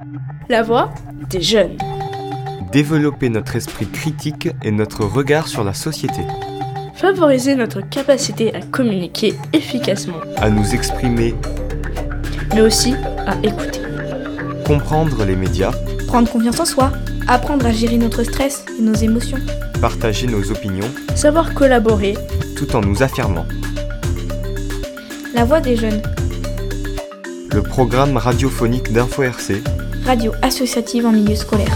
La voix des jeunes. Développer notre esprit critique et notre regard sur la société. Favoriser notre capacité à communiquer efficacement. À nous exprimer. Mais aussi à écouter. Comprendre les médias. Prendre confiance en soi. Apprendre à gérer notre stress et nos émotions. Partager nos opinions. Savoir collaborer. Tout en nous affirmant. La voix des jeunes. Le programme radiophonique d'Info RC. Radio associative en milieu scolaire.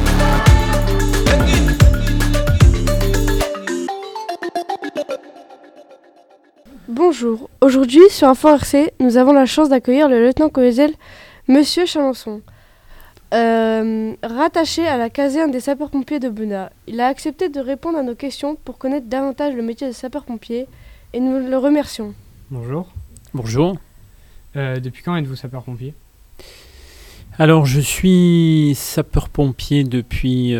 Bonjour, aujourd'hui sur Info RC, nous avons la chance d'accueillir le lieutenant-colonel Monsieur Chalençon, rattaché à la caserne des sapeurs-pompiers de Bena. Il a accepté de répondre à nos questions pour connaître davantage le métier de sapeur-pompier et nous le remercions. Bonjour. Bonjour. Depuis quand êtes-vous sapeur-pompier ? Alors, je suis sapeur-pompier depuis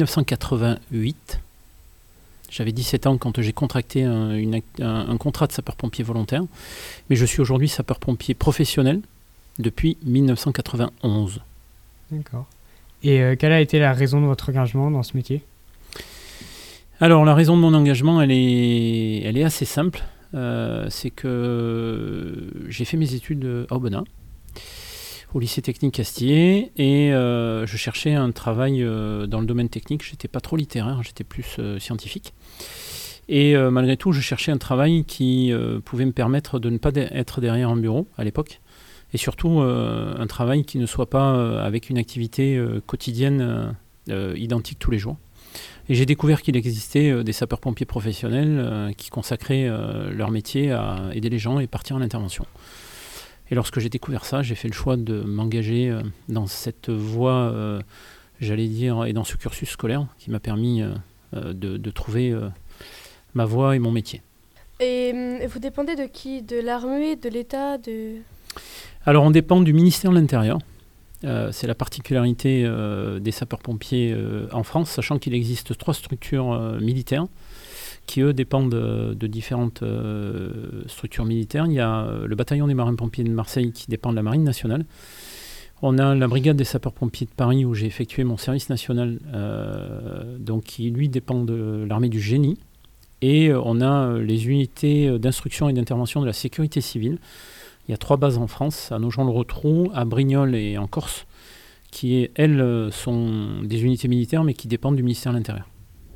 1988. J'avais 17 ans quand j'ai contracté un contrat de sapeur-pompier volontaire. Mais je suis aujourd'hui sapeur-pompier professionnel depuis 1991. D'accord. Et quelle a été la raison de votre engagement dans ce métier ? Alors, la raison de mon engagement, elle est assez simple. C'est que j'ai fait mes études à Aubenas, au lycée technique Castillé, et je cherchais un travail dans le domaine technique. J'étais pas trop littéraire, j'étais plus scientifique. Et malgré tout, je cherchais un travail qui pouvait me permettre de ne pas être derrière un bureau à l'époque, et surtout un travail qui ne soit pas avec une activité quotidienne identique tous les jours. Et j'ai découvert qu'il existait des sapeurs-pompiers professionnels qui consacraient leur métier à aider les gens et partir en intervention. Et lorsque j'ai découvert ça, j'ai fait le choix de m'engager dans cette voie, j'allais dire, et dans ce cursus scolaire qui m'a permis de trouver ma voie et mon métier. Et vous dépendez de qui ? De l'armée, de l'État, Alors on dépend du ministère de l'Intérieur. C'est la particularité des sapeurs-pompiers en France, sachant qu'il existe 3 structures militaires qui, eux, dépendent de différentes structures militaires. Il y a le bataillon des marins-pompiers de Marseille qui dépend de la Marine nationale. On a la brigade des sapeurs-pompiers de Paris où j'ai effectué mon service national, donc qui, lui, dépend de l'armée du génie. Et on a les unités d'instruction et d'intervention de la sécurité civile. Il y a 3 bases en France, à Nogent-le-Rotrou, à Brignoles et en Corse, qui, elles, sont des unités militaires, mais qui dépendent du ministère de l'Intérieur.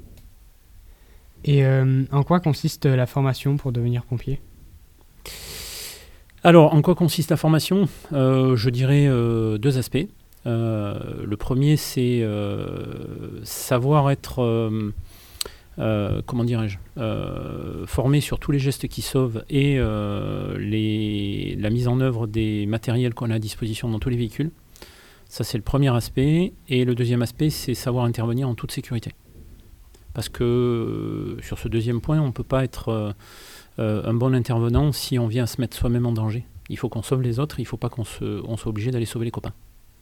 Et en quoi consiste la formation pour devenir pompier ? Alors, en quoi consiste la formation ? Je dirais 2 aspects. Le premier, c'est savoir être... formé sur tous les gestes qui sauvent et la mise en œuvre des matériels qu'on a à disposition dans tous les véhicules. Ça, c'est le premier aspect. Et le deuxième aspect, c'est savoir intervenir en toute sécurité. Parce que sur ce deuxième point, on ne peut pas être un bon intervenant si on vient à se mettre soi-même en danger. Il faut qu'on sauve les autres, il ne faut pas qu'on soit obligé d'aller sauver les copains.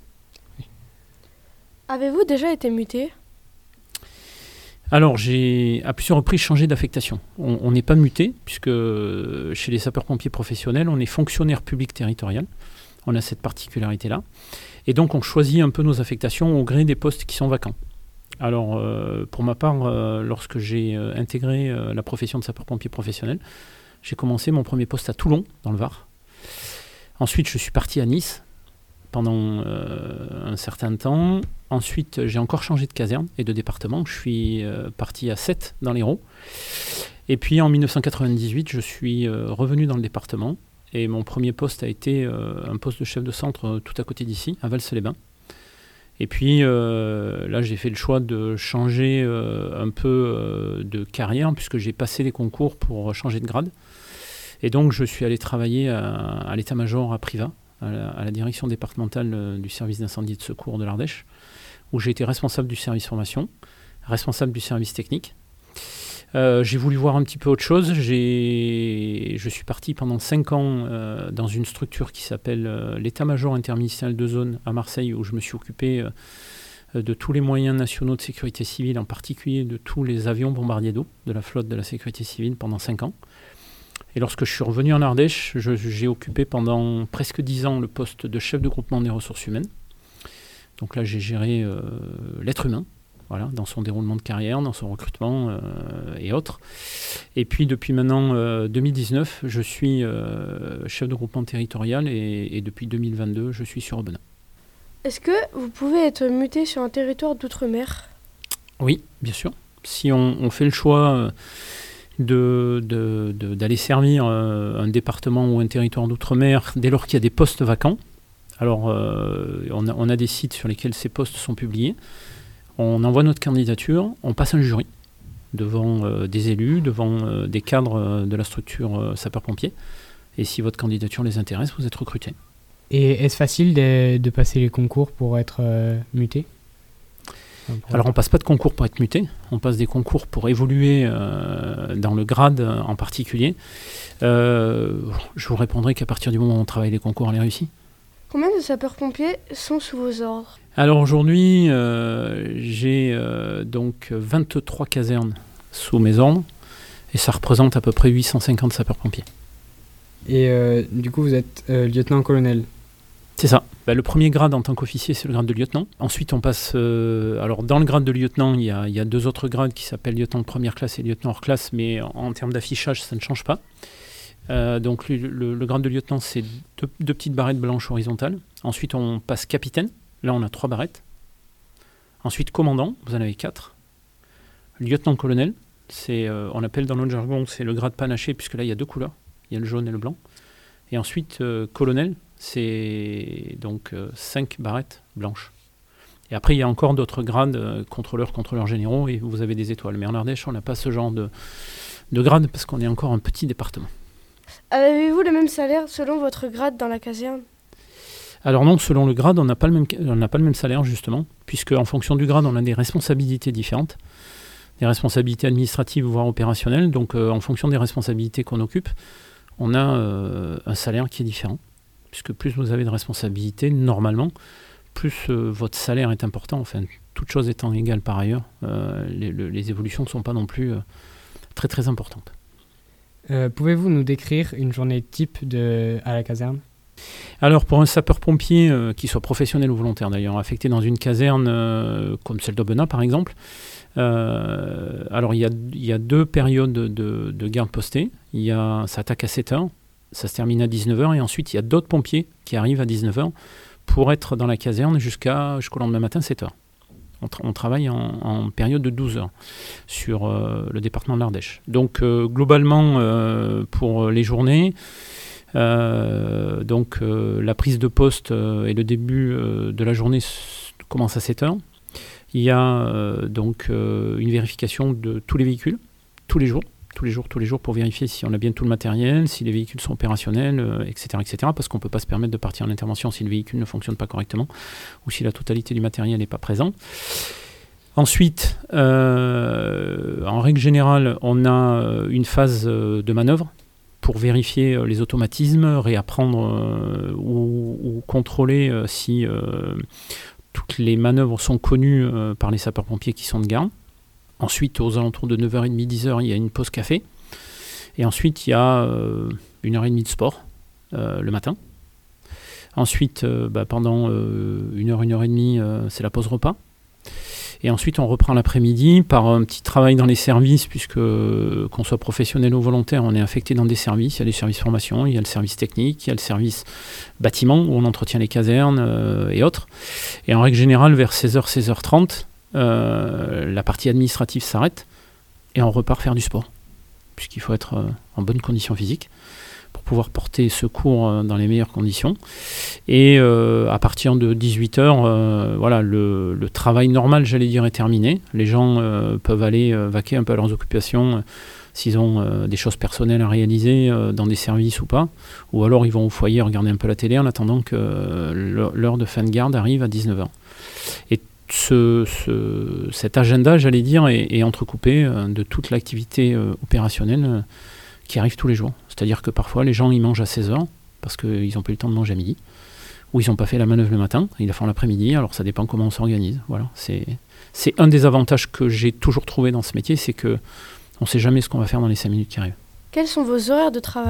Avez-vous déjà été muté ? Alors, j'ai à plusieurs reprises changé d'affectation. On n'est pas muté, puisque chez les sapeurs-pompiers professionnels, on est fonctionnaire public territorial. On a cette particularité-là. Et donc, on choisit un peu nos affectations au gré des postes qui sont vacants. Alors, pour ma part, lorsque j'ai intégré la profession de sapeur-pompier professionnel, j'ai commencé mon premier poste à Toulon, dans le Var. Ensuite, je suis parti à Nice pendant un certain temps. Ensuite, j'ai encore changé de caserne et de département. Je suis parti à Sète, dans l'Hérault. Et puis, en 1998, je suis revenu dans le département. Et mon premier poste a été un poste de chef de centre tout à côté d'ici, à Vals-les-Bains. Et puis, là, j'ai fait le choix de changer un peu de carrière, puisque j'ai passé les concours pour changer de grade. Et donc, je suis allé travailler à l'état-major à Privas, à la direction départementale du service d'incendie et de secours de l'Ardèche, où j'ai été responsable du service formation, responsable du service technique. J'ai voulu voir un petit peu autre chose. Je suis parti pendant 5 ans dans une structure qui s'appelle l'état-major interministériel de zone à Marseille, où je me suis occupé de tous les moyens nationaux de sécurité civile, en particulier de tous les avions bombardiers d'eau de la flotte de la sécurité civile pendant 5 ans. Et lorsque je suis revenu en Ardèche, j'ai occupé pendant presque 10 ans le poste de chef de groupement des ressources humaines. Donc là, j'ai géré l'être humain, voilà, dans son déroulement de carrière, dans son recrutement et autres. Et puis depuis maintenant 2019, je suis chef de groupement territorial et depuis 2022, je suis sur Aubenas. Est-ce que vous pouvez être muté sur un territoire d'outre-mer ? Oui, bien sûr. Si on fait le choix d'aller servir un département ou un territoire d'outre-mer dès lors qu'il y a des postes vacants, alors on a des sites sur lesquels ces postes sont publiés, on envoie notre candidature, on passe un jury devant des élus, devant des cadres de la structure sapeur-pompier, et si votre candidature les intéresse, vous êtes recruté. Et est-ce facile de passer les concours pour être muté ? Alors on passe pas de concours pour être muté, on passe des concours pour évoluer dans le grade en particulier. Je vous répondrai qu'à partir du moment où on travaille les concours, on les réussit. Combien de sapeurs-pompiers sont sous vos ordres ? Alors aujourd'hui, j'ai donc 23 casernes sous mes ordres et ça représente à peu près 850 sapeurs-pompiers. Et du coup, vous êtes lieutenant-colonel ? C'est ça. Le premier grade en tant qu'officier, c'est le grade de lieutenant. Ensuite, on passe... alors, dans le grade de lieutenant, il y a 2 autres grades qui s'appellent lieutenant de première classe et lieutenant hors classe, mais en termes d'affichage, ça ne change pas. Donc, le grade de lieutenant, c'est deux petites barrettes blanches horizontales. Ensuite, on passe capitaine. Là, on a 3 barrettes. Ensuite, commandant, vous en avez 4. Lieutenant-colonel, on appelle dans notre jargon, c'est le grade panaché, puisque là, il y a 2 couleurs. Il y a le jaune et le blanc. Et ensuite, colonel, c'est donc 5 barrettes blanches. Et après, il y a encore d'autres grades, contrôleurs généraux, et vous avez des étoiles. Mais en Ardèche, on n'a pas ce genre de grade, parce qu'on est encore un petit département. Avez-vous le même salaire selon votre grade dans la caserne ? Alors non, selon le grade, on n'a pas le même salaire, justement, puisque en fonction du grade, on a des responsabilités différentes, des responsabilités administratives, voire opérationnelles. Donc, en fonction des responsabilités qu'on occupe, on a un salaire qui est différent. Puisque plus vous avez de responsabilités, normalement, plus votre salaire est important. Enfin, toute chose étant égale par ailleurs, les évolutions ne sont pas non plus très très importantes. Pouvez-vous nous décrire une journée type à la caserne ? Alors, pour un sapeur-pompier, qui soit professionnel ou volontaire d'ailleurs, affecté dans une caserne comme celle d'Aubenas par exemple, alors il y a 2 périodes de garde postée. Ça attaque à 7h. Ça se termine à 19h et ensuite il y a d'autres pompiers qui arrivent à 19h pour être dans la caserne jusqu'au lendemain matin 7h. On travaille en période de 12 heures sur le département de l'Ardèche. Donc globalement pour les journées, la prise de poste et le début de la journée commence à 7h. Il y a donc une vérification de tous les véhicules, tous les jours pour vérifier si on a bien tout le matériel, si les véhicules sont opérationnels, etc., parce qu'on ne peut pas se permettre de partir en intervention si le véhicule ne fonctionne pas correctement ou si la totalité du matériel n'est pas présent. Ensuite, en règle générale, on a une phase de manœuvre pour vérifier les automatismes, réapprendre ou contrôler si toutes les manœuvres sont connues par les sapeurs-pompiers qui sont de garde. Ensuite, aux alentours de 9h30, 10h, il y a une pause café. Et ensuite, il y a 1h30 de sport le matin. Ensuite, pendant 1h30, c'est la pause repas. Et ensuite, on reprend l'après-midi par un petit travail dans les services, puisque qu'on soit professionnel ou volontaire, on est affecté dans des services. Il y a les services formation, il y a le service technique, il y a le service bâtiment, où on entretient les casernes et autres. Et en règle générale, vers 16h, 16h30, la partie administrative s'arrête et on repart faire du sport, puisqu'il faut être en bonne condition physique pour pouvoir porter secours dans les meilleures conditions. Et à partir de 18h, voilà, le travail normal, j'allais dire, est terminé. Les gens peuvent aller vaquer un peu à leurs occupations s'ils ont des choses personnelles à réaliser dans des services ou pas. Ou alors ils vont au foyer regarder un peu la télé en attendant que l'heure de fin de garde arrive à 19h. Et cet agenda, j'allais dire, est entrecoupé de toute l'activité opérationnelle qui arrive tous les jours. C'est-à-dire que parfois, les gens ils mangent à 16h parce qu'ils n'ont pas eu le temps de manger à midi, ou ils n'ont pas fait la manœuvre le matin, ils la font l'après-midi, alors ça dépend comment on s'organise. Voilà. C'est un des avantages que j'ai toujours trouvé dans ce métier, c'est qu'on ne sait jamais ce qu'on va faire dans les 5 minutes qui arrivent. Quels sont vos horaires de travail ?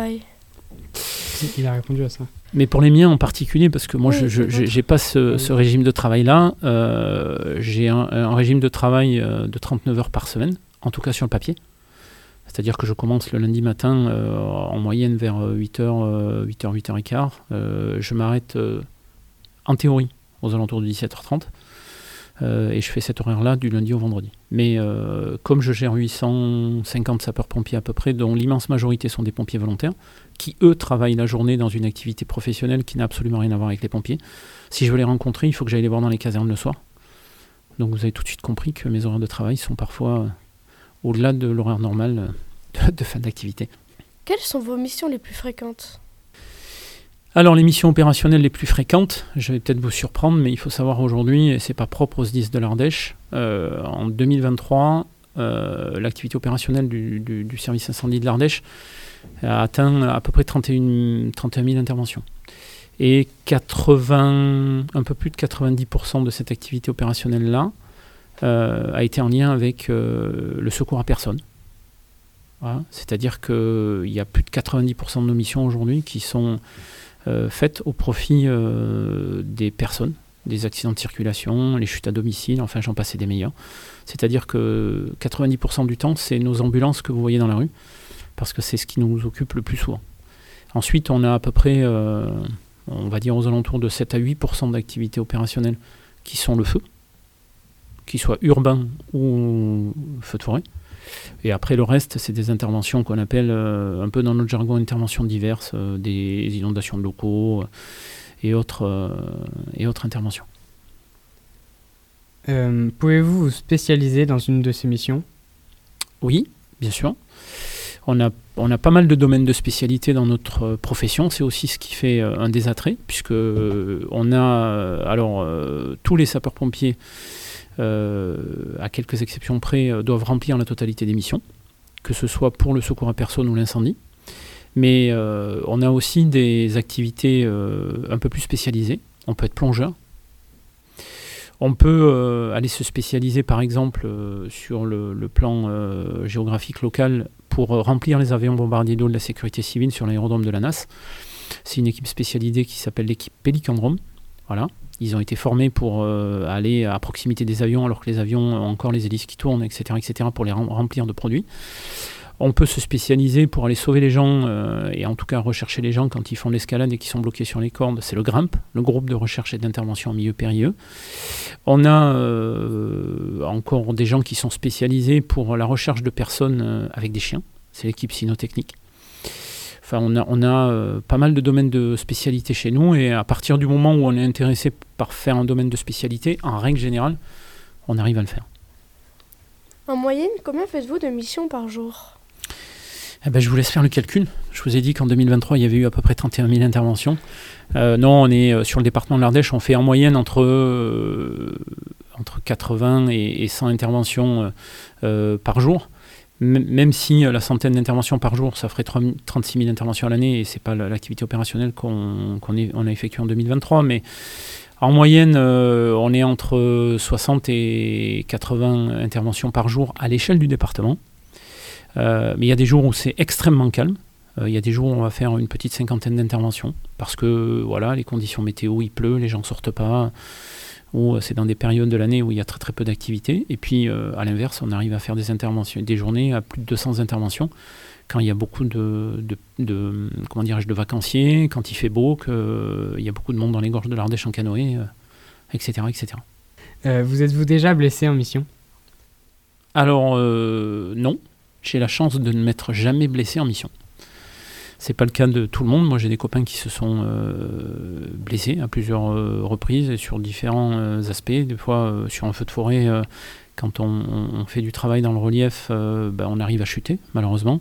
Il a répondu à ça. Mais pour les miens en particulier, parce que moi, Oui, je n'ai pas ce régime de travail-là. J'ai un régime de travail de 39 heures par semaine, en tout cas sur le papier. C'est-à-dire que je commence le lundi matin en moyenne vers 8h, 8h15. Je m'arrête en théorie aux alentours de 17h30. Et je fais cet horaire-là du lundi au vendredi. Mais comme je gère 850 sapeurs-pompiers à peu près, dont l'immense majorité sont des pompiers volontaires, qui eux travaillent la journée dans une activité professionnelle qui n'a absolument rien à voir avec les pompiers. Si je veux les rencontrer, il faut que j'aille les voir dans les casernes le soir. Donc vous avez tout de suite compris que mes horaires de travail sont parfois au-delà de l'horaire normal de fin d'activité. Quelles sont vos missions les plus fréquentes ? Alors les missions opérationnelles les plus fréquentes, je vais peut-être vous surprendre, mais il faut savoir aujourd'hui, et c'est pas propre aux SDIS de l'Ardèche, en 2023, l'activité opérationnelle du service incendie de l'Ardèche a atteint à peu près 31 000 interventions. Et un peu plus de 90% de cette activité opérationnelle-là a été en lien avec le secours à personne. Voilà. C'est-à-dire qu'il y a plus de 90% de nos missions aujourd'hui qui sont faites au profit des personnes, des accidents de circulation, les chutes à domicile, enfin j'en passe et des meilleurs. C'est-à-dire que 90% du temps, c'est nos ambulances que vous voyez dans la rue, parce que c'est ce qui nous occupe le plus souvent. Ensuite, on a à peu près, on va dire aux alentours de 7 à 8% d'activités opérationnelles qui sont le feu, qu'il soit urbain ou feu de forêt. Et après, le reste, c'est des interventions qu'on appelle, un peu dans notre jargon, interventions diverses, des inondations de locaux et autres interventions. Pouvez-vous vous spécialiser dans une de ces missions ? Oui, bien sûr. On a pas mal de domaines de spécialité dans notre profession. C'est aussi ce qui fait un des attraits, puisque on a tous les sapeurs-pompiers, à quelques exceptions près, doivent remplir la totalité des missions, que ce soit pour le secours à personne ou l'incendie. Mais on a aussi des activités un peu plus spécialisées. On peut être plongeur. On peut aller se spécialiser par exemple sur le plan géographique local pour remplir les avions bombardiers d'eau de la sécurité civile sur l'aérodrome de la NAS. C'est une équipe spécialisée qui s'appelle l'équipe Pélicandrome. Voilà. Ils ont été formés pour aller à proximité des avions alors que les avions ont encore les hélices qui tournent, etc. pour les remplir de produits. On peut se spécialiser pour aller sauver les gens et en tout cas rechercher les gens quand ils font de l'escalade et qui sont bloqués sur les cordes. C'est le GRIMP, le groupe de recherche et d'intervention en milieu périlleux. On a encore des gens qui sont spécialisés pour la recherche de personnes avec des chiens. C'est l'équipe cynotechnique. Enfin, on a pas mal de domaines de spécialité chez nous et à partir du moment où on est intéressé par faire un domaine de spécialité, en règle générale, on arrive à le faire. En moyenne, combien faites-vous de missions par jour ? Je vous laisse faire le calcul. Je vous ai dit qu'en 2023, il y avait eu à peu près 31 000 interventions. Non, on est sur le département de l'Ardèche, on fait en moyenne entre 80 et 100 interventions par jour. Même si la centaine d'interventions par jour, ça ferait 36 000 interventions à l'année, et ce n'est pas l'activité opérationnelle qu'on a effectuée en 2023, mais en moyenne, on est entre 60 et 80 interventions par jour à l'échelle du département. Mais il y a des jours où c'est extrêmement calme. Il y a des jours où on va faire une petite cinquantaine d'interventions parce que voilà, les conditions météo, il pleut, les gens ne sortent pas, ou c'est dans des périodes de l'année où il y a très très peu d'activité. Et puis à l'inverse, on arrive à faire des interventions, des journées à plus de 200 interventions quand il y a beaucoup de vacanciers, quand il fait beau, qu'il y a beaucoup de monde dans les gorges de l'Ardèche en canoë, etc. Vous êtes-vous déjà blessé en mission ? Alors non. J'ai la chance de ne m'être jamais blessé en mission. C'est pas le cas de tout le monde. Moi, j'ai des copains qui se sont blessés à plusieurs reprises et sur différents aspects. Des fois, sur un feu de forêt, quand on fait du travail dans le relief, on arrive à chuter, malheureusement.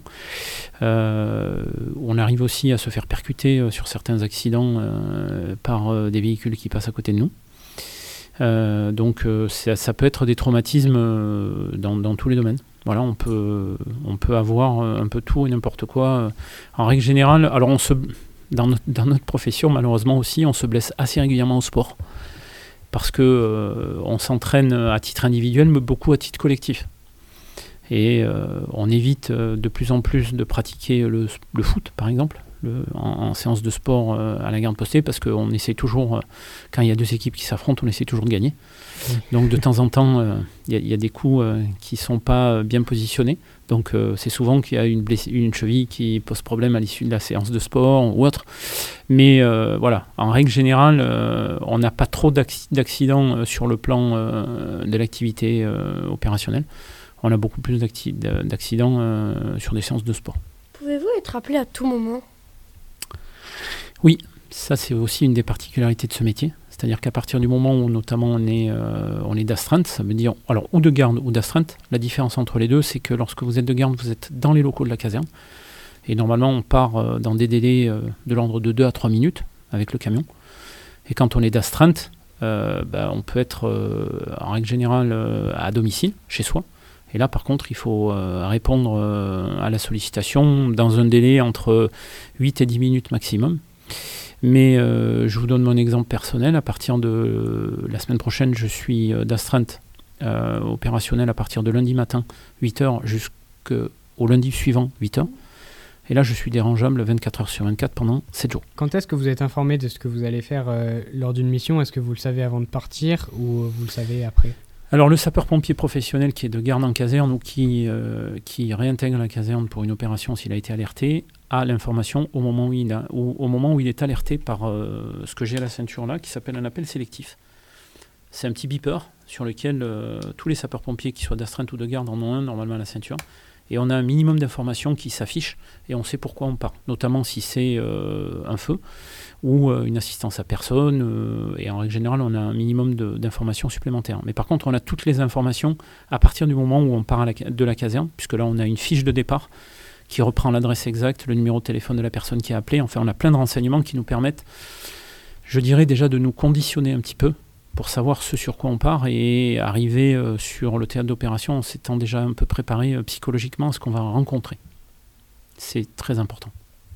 On arrive aussi à se faire percuter sur certains accidents par des véhicules qui passent à côté de nous. Donc, ça peut être des traumatismes dans tous les domaines. Voilà, on peut avoir un peu tout et n'importe quoi. En règle générale, alors dans notre profession, malheureusement aussi, on se blesse assez régulièrement au sport. Parce que on s'entraîne à titre individuel, mais beaucoup à titre collectif. Et on évite de plus en plus de pratiquer le foot, par exemple, en séance de sport à la garde postée, parce qu'on essaie toujours, quand il y a deux équipes qui s'affrontent, on essaie toujours de gagner. Donc de temps en temps, il y a des coups qui ne sont pas bien positionnés. Donc c'est souvent qu'il y a une cheville qui pose problème à l'issue de la séance de sport ou autre. Mais voilà, en règle générale, on n'a pas trop d'accidents sur le plan de l'activité opérationnelle. On a beaucoup plus d'accidents sur des séances de sport. Pouvez-vous être appelé à tout moment? Oui, ça c'est aussi une des particularités de ce métier. C'est-à-dire qu'à partir du moment où notamment on est d'astreinte, ça veut dire alors ou de garde ou d'astreinte, la différence entre les deux, c'est que lorsque vous êtes de garde, vous êtes dans les locaux de la caserne. Et normalement, on part dans des délais de l'ordre de 2 à 3 minutes avec le camion. Et quand on est d'astreinte, on peut être en règle générale à domicile, chez soi. Et là, par contre, il faut répondre à la sollicitation dans un délai entre 8 et 10 minutes maximum. Mais je vous donne mon exemple personnel. À partir de la semaine prochaine, je suis d'astreinte opérationnelle à partir de lundi matin, 8h, jusqu'au lundi suivant, 8h. Et là, je suis dérangeable 24 heures sur 24 pendant 7 jours. Quand est-ce que vous êtes informé de ce que vous allez faire lors d'une mission? Est-ce que vous le savez avant de partir ou vous le savez après? Alors le sapeur-pompier professionnel qui est de garde en caserne ou qui réintègre la caserne pour une opération s'il a été alerté, a l'information au moment où il est alerté par ce que j'ai à la ceinture là, qui s'appelle un appel sélectif. C'est un petit beeper sur lequel tous les sapeurs-pompiers, qui soient d'astreinte ou de garde, en ont un normalement à la ceinture. Et on a un minimum d'informations qui s'affichent et on sait pourquoi on part, notamment si c'est un feu ou une assistance à personne, et en règle générale on a un minimum d'informations supplémentaires. Mais par contre on a toutes les informations à partir du moment où on part de la caserne, puisque là on a une fiche de départ qui reprend l'adresse exacte, le numéro de téléphone de la personne qui a appelé. Enfin on a plein de renseignements qui nous permettent, je dirais déjà, de nous conditionner un petit peu pour savoir ce sur quoi on part et arriver sur le théâtre d'opération en s'étant déjà un peu préparé psychologiquement à ce qu'on va rencontrer. C'est très important.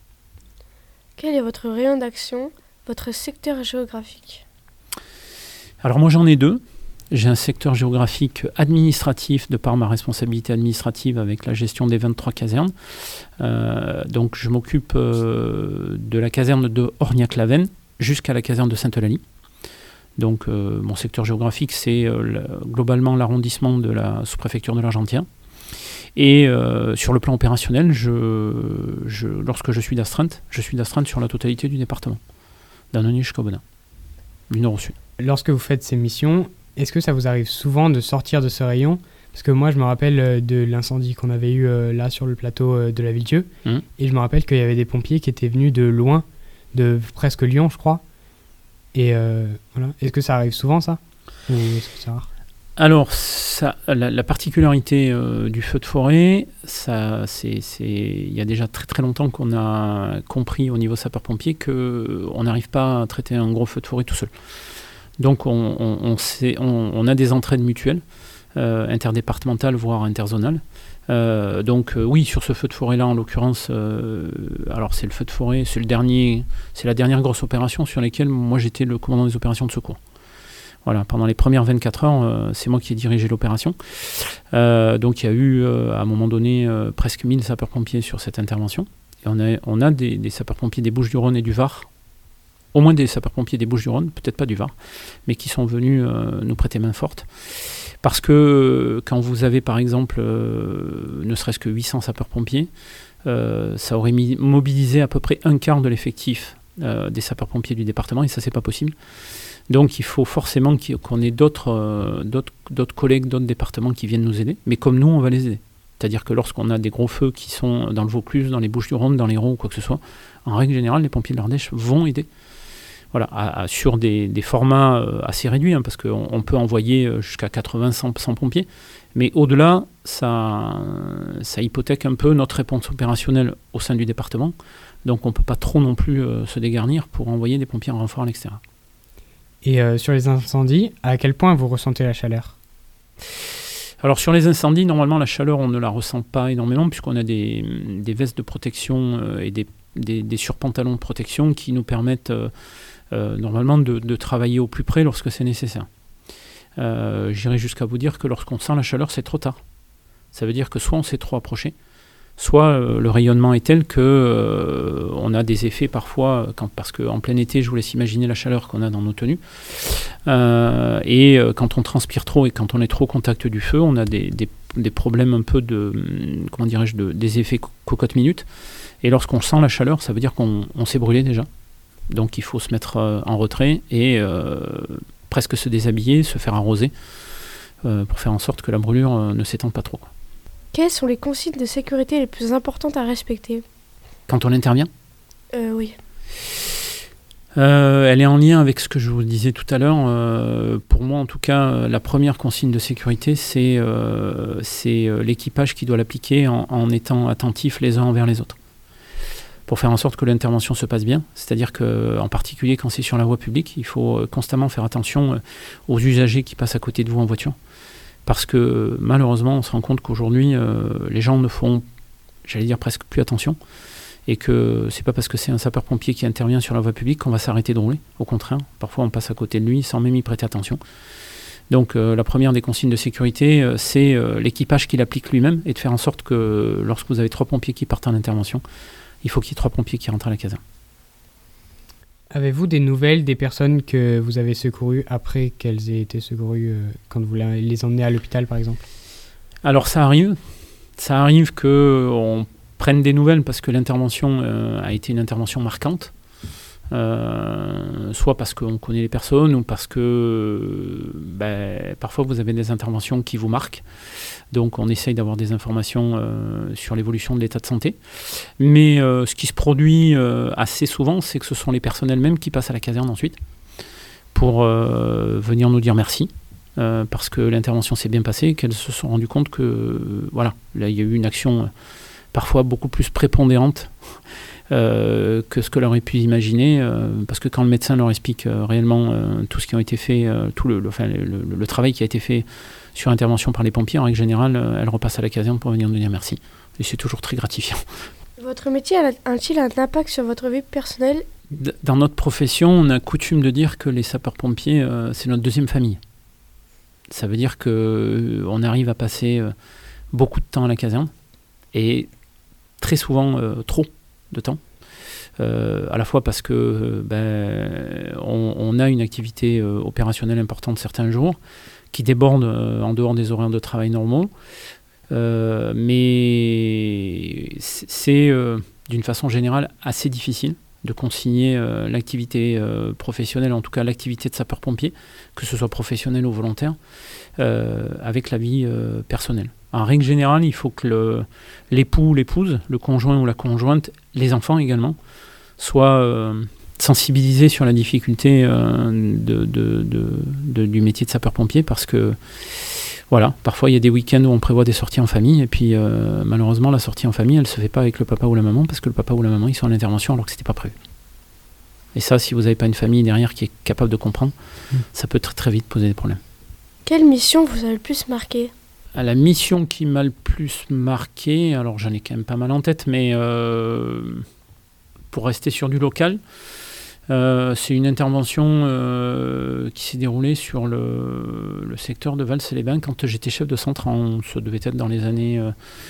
Quel est votre rayon d'action, votre secteur géographique? Alors moi j'en ai deux. J'ai un secteur géographique administratif de par ma responsabilité administrative avec la gestion des 23 casernes. Donc je m'occupe de la caserne de Orniac-la-Veine jusqu'à la caserne de Sainte-Eulalie. Donc mon secteur géographique, c'est globalement l'arrondissement de la sous-préfecture de l'Argentière. Et sur le plan opérationnel, lorsque je suis d'astreinte sur la totalité du département, d'Annonay jusqu'à Aubenas, du nord au sud. Lorsque vous faites ces missions, est-ce que ça vous arrive souvent de sortir de ce rayon? Parce que moi, je me rappelle de l'incendie qu'on avait eu là sur le plateau de la Villedieu. Et je me rappelle qu'il y avait des pompiers qui étaient venus de loin, de presque Lyon, je crois. Et voilà. Est-ce que ça arrive souvent, ça? Ou est-ce que c'est rare? Alors, la particularité du feu de forêt, il y a déjà très très longtemps qu'on a compris au niveau sapeur-pompier qu'on n'arrive pas à traiter un gros feu de forêt tout seul. Donc on a des entraides mutuelles, interdépartementales voire interzonales. Oui, sur ce feu de forêt-là, en l'occurrence, alors c'est le feu de forêt, c'est la dernière grosse opération sur laquelle moi j'étais le commandant des opérations de secours. Voilà, pendant les premières 24 heures, c'est moi qui ai dirigé l'opération. Donc il y a eu, à un moment donné, presque 1000 sapeurs-pompiers sur cette intervention. Et on a des sapeurs-pompiers des Bouches-du-Rhône et du Var, au moins des sapeurs-pompiers des Bouches-du-Rhône, peut-être pas du Var, mais qui sont venus nous prêter main forte. Parce que quand vous avez par exemple ne serait-ce que 800 sapeurs-pompiers, ça aurait mobilisé à peu près un quart de l'effectif des sapeurs-pompiers du département, et ça c'est pas possible. Donc il faut forcément qu'on ait d'autres collègues, d'autres départements qui viennent nous aider, mais comme nous on va les aider. C'est-à-dire que lorsqu'on a des gros feux qui sont dans le Vaucluse, dans les Bouches-du-Rhône, dans l'Hérault ou quoi que ce soit, en règle générale les pompiers de l'Ardèche vont aider. Voilà, sur des formats assez réduits, parce qu'on peut envoyer jusqu'à 80-100 pompiers, mais au-delà, ça hypothèque un peu notre réponse opérationnelle au sein du département, donc on ne peut pas trop non plus se dégarnir pour envoyer des pompiers en renfort à l'extérieur. Et sur les incendies, à quel point vous ressentez la chaleur? Alors sur les incendies, normalement la chaleur on ne la ressent pas énormément puisqu'on a des vestes de protection et des surpantalons de protection qui nous permettent normalement de travailler au plus près lorsque c'est nécessaire. J'irai jusqu'à vous dire que lorsqu'on sent la chaleur, c'est trop tard. Ça veut dire que soit on s'est trop approché, soit le rayonnement est tel que on a des effets parfois, parce qu'en plein été, je vous laisse imaginer la chaleur qu'on a dans nos tenues, et quand on transpire trop et quand on est trop au contact du feu, on a des problèmes un peu des effets cocotte-minute. Et lorsqu'on sent la chaleur, ça veut dire qu'on s'est brûlé déjà. Donc il faut se mettre en retrait et presque se déshabiller, se faire arroser, pour faire en sorte que la brûlure ne s'étende pas trop, quoi. Quelles sont les consignes de sécurité les plus importantes à respecter? Quand on intervient, Oui. elle est en lien avec ce que je vous disais tout à l'heure. Pour moi, en tout cas, la première consigne de sécurité, c'est l'équipage qui doit l'appliquer en étant attentif les uns envers les autres, pour faire en sorte que l'intervention se passe bien. C'est-à-dire qu'en particulier quand c'est sur la voie publique, il faut constamment faire attention aux usagers qui passent à côté de vous en voiture. Parce que malheureusement, on se rend compte qu'aujourd'hui, les gens ne font, j'allais dire, presque plus attention. Et que c'est pas parce que c'est un sapeur-pompier qui intervient sur la voie publique qu'on va s'arrêter de rouler. Au contraire, parfois on passe à côté de lui sans même y prêter attention. Donc la première des consignes de sécurité, c'est l'équipage qui l'applique lui-même et de faire en sorte que lorsque vous avez 3 pompiers qui partent en intervention, il faut qu'il y ait 3 pompiers qui rentrent à la caserne. Avez-vous des nouvelles des personnes que vous avez secourues après qu'elles aient été secourues, quand vous les emmenez à l'hôpital par exemple? Alors ça arrive qu'on prenne des nouvelles parce que l'intervention a été une intervention marquante, soit parce qu'on connaît les personnes ou parce que parfois vous avez des interventions qui vous marquent, donc on essaye d'avoir des informations sur l'évolution de l'état de santé, mais ce qui se produit assez souvent, c'est que ce sont les personnes elles-mêmes qui passent à la caserne ensuite pour venir nous dire merci, parce que l'intervention s'est bien passée, qu'elles se sont rendues compte que voilà, là il y a eu une action parfois beaucoup plus prépondérante que ce que leur aurait pu imaginer, parce que quand le médecin leur explique réellement tout ce qui a été fait, tout le travail qui a été fait sur intervention par les pompiers, en règle générale, elles repassent à la caserne pour venir nous dire merci. Et c'est toujours très gratifiant. Votre métier a-t-il un impact sur votre vie personnelle? Dans notre profession, on a coutume de dire que les sapeurs-pompiers, c'est notre deuxième famille. Ça veut dire qu'on arrive à passer beaucoup de temps à la caserne, et très souvent trop de temps, à la fois parce que on a une activité opérationnelle importante certains jours qui déborde en dehors des horaires de travail normaux, mais c'est d'une façon générale assez difficile de concilier l'activité professionnelle, en tout cas l'activité de sapeur-pompier, que ce soit professionnel ou volontaire, avec la vie personnelle. En règle générale, il faut que l'époux ou l'épouse, le conjoint ou la conjointe, les enfants également, soient sensibilisés sur la difficulté du métier de sapeur-pompier, parce que voilà, parfois il y a des week-ends où on prévoit des sorties en famille, et puis malheureusement la sortie en famille, elle ne se fait pas avec le papa ou la maman, parce que le papa ou la maman, ils sont en intervention alors que ce n'était pas prévu. Et ça, si vous n'avez pas une famille derrière qui est capable de comprendre, ça peut très très vite poser des problèmes. Quelle mission vous a le plus marqué? La mission qui m'a le plus marqué, alors j'en ai quand même pas mal en tête, mais pour rester sur du local, c'est une intervention qui s'est déroulée sur le secteur de Vals-les-Bains quand j'étais chef de centre, ça devait être dans les années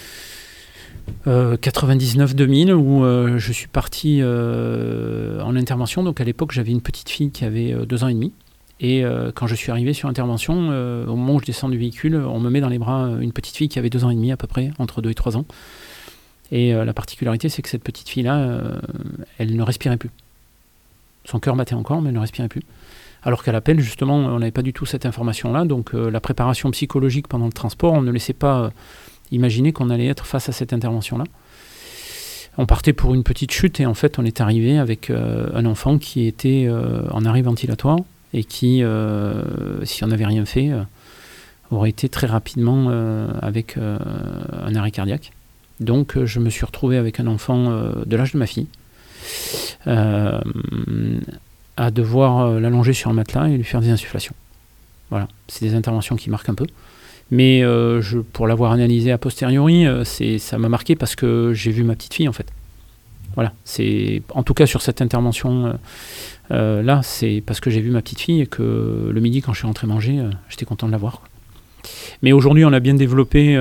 99-2000, où je suis parti en intervention. Donc à l'époque, j'avais une petite fille qui avait 2 ans et demi. Et quand je suis arrivé sur intervention, au moment où je descends du véhicule, on me met dans les bras une petite fille qui avait 2 ans et demi à peu près, entre 2 et 3 ans. Et la particularité, c'est que cette petite fille-là, elle ne respirait plus. Son cœur battait encore, mais elle ne respirait plus. Alors qu'à l'appel, justement, on n'avait pas du tout cette information-là. Donc la préparation psychologique pendant le transport, on ne laissait pas imaginer qu'on allait être face à cette intervention-là. On partait pour une petite chute et en fait, on est arrivé avec un enfant qui était en arrêt ventilatoire, et qui, si on n'avait rien fait, aurait été très rapidement avec un arrêt cardiaque. Donc je me suis retrouvé avec un enfant de l'âge de ma fille, à devoir l'allonger sur un matelas et lui faire des insufflations. Voilà, c'est des interventions qui marquent un peu. Mais pour l'avoir analysé a posteriori, ça m'a marqué parce que j'ai vu ma petite fille en fait. Voilà, c'est en tout cas sur cette intervention là, c'est parce que j'ai vu ma petite fille et que le midi quand je suis rentré manger, j'étais content de la voir, quoi. Mais aujourd'hui, on a bien développé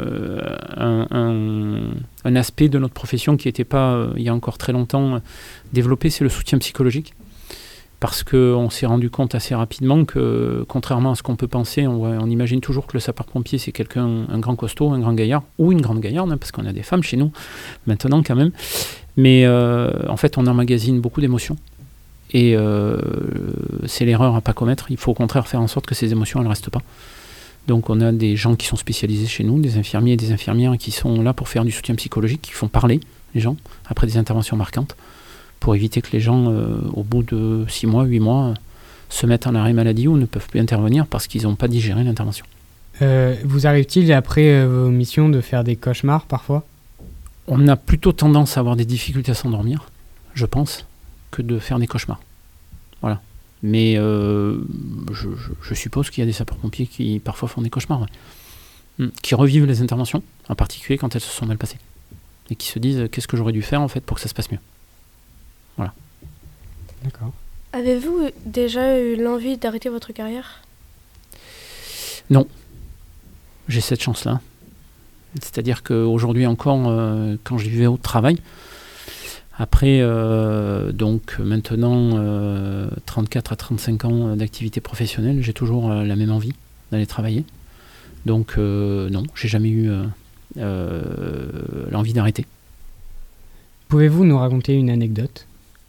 un aspect de notre profession qui n'était pas, il y a encore très longtemps, développé, c'est le soutien psychologique. Parce qu'on s'est rendu compte assez rapidement que, contrairement à ce qu'on peut penser, on imagine toujours que le sapeur-pompier, c'est quelqu'un, un grand costaud, un grand gaillard, ou une grande gaillarde, parce qu'on a des femmes chez nous, maintenant quand même. Mais en fait, on emmagasine beaucoup d'émotions. Et c'est l'erreur à ne pas commettre. Il faut au contraire faire en sorte que ces émotions, elles ne restent pas. Donc on a des gens qui sont spécialisés chez nous, des infirmiers et des infirmières qui sont là pour faire du soutien psychologique, qui font parler les gens après des interventions marquantes, pour éviter que les gens, au bout de 6 mois, 8 mois, se mettent en arrêt maladie ou ne peuvent plus intervenir parce qu'ils n'ont pas digéré l'intervention. Vous arrive-t-il, après vos missions, de faire des cauchemars parfois ? On a plutôt tendance à avoir des difficultés à s'endormir, je pense, que de faire des cauchemars. Voilà. Mais je suppose qu'il y a des sapeurs-pompiers qui parfois font des cauchemars, qui revivent les interventions, en particulier quand elles se sont mal passées, et qui se disent qu'est-ce que j'aurais dû faire en fait pour que ça se passe mieux. Voilà. D'accord. Avez-vous déjà eu l'envie d'arrêter votre carrière ? Non. J'ai cette chance-là. C'est-à-dire qu'aujourd'hui encore, quand je vivais au travail, après donc maintenant 34 à 35 ans d'activité professionnelle, j'ai toujours la même envie d'aller travailler. Donc non, j'ai jamais eu l'envie d'arrêter. Pouvez-vous nous raconter une anecdote ?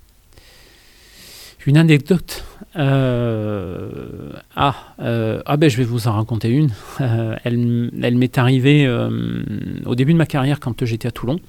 Une anecdote. Je vais vous en raconter une. Elle m'est arrivée au début de ma carrière quand j'étais à Toulon,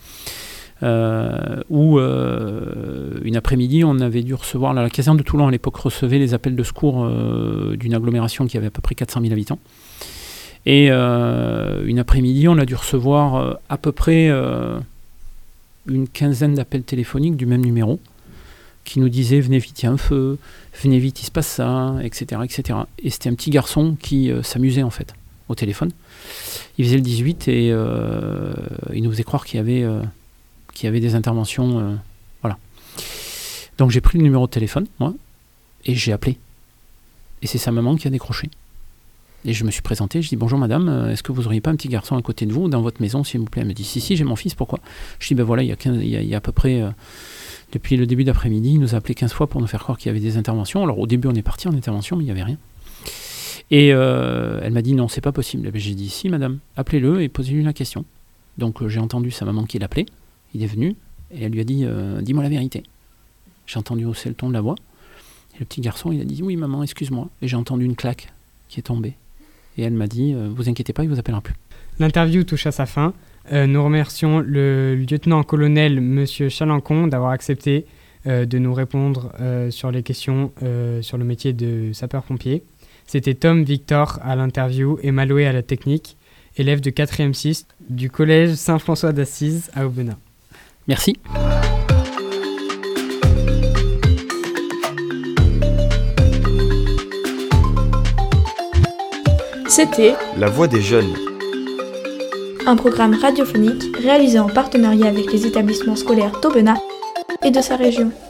où une après-midi, on avait dû recevoir, la caserne de Toulon à l'époque recevait les appels de secours d'une agglomération qui avait à peu près 400 000 habitants. Et une après-midi, on a dû recevoir à peu près une quinzaine d'appels téléphoniques du même numéro, qui nous disait venez vite, il y a un feu, venez vite, il se passe ça, etc. etc. Et c'était un petit garçon qui s'amusait en fait au téléphone. Il faisait le 18 et il nous faisait croire qu'il y avait des interventions. Voilà. Donc j'ai pris le numéro de téléphone, moi, et j'ai appelé. Et c'est sa maman qui a décroché. Et je me suis présenté, je dis bonjour madame, est-ce que vous n'auriez pas un petit garçon à côté de vous dans votre maison s'il vous plaît ? Elle me dit si, j'ai mon fils, pourquoi ? Je dis ben voilà, il y a à peu près... depuis le début d'après-midi, il nous a appelé 15 fois pour nous faire croire qu'il y avait des interventions. Alors au début, on est parti en intervention, mais il n'y avait rien. Et elle m'a dit non, c'est pas possible. J'ai dit si madame, appelez-le et posez-lui la question. Donc j'ai entendu sa maman qui l'appelait, il est venu, et elle lui a dit dis-moi la vérité. J'ai entendu hausser le ton de la voix, et le petit garçon, il a dit oui maman, excuse-moi. Et j'ai entendu une claque qui est tombée. Et elle m'a dit vous inquiétez pas, il vous appellera plus. L'interview touche à sa fin. Nous remercions le lieutenant-colonel Monsieur Chalancon d'avoir accepté de nous répondre sur les questions sur le métier de sapeur-pompier. C'était Tom Victor à l'interview et Maloué à la technique, élève de 4e 6 du collège Saint-François d'Assise à Aubenas. Merci. C'était La Voix des Jeunes. Un programme radiophonique réalisé en partenariat avec les établissements scolaires d'Aubenas et de sa région.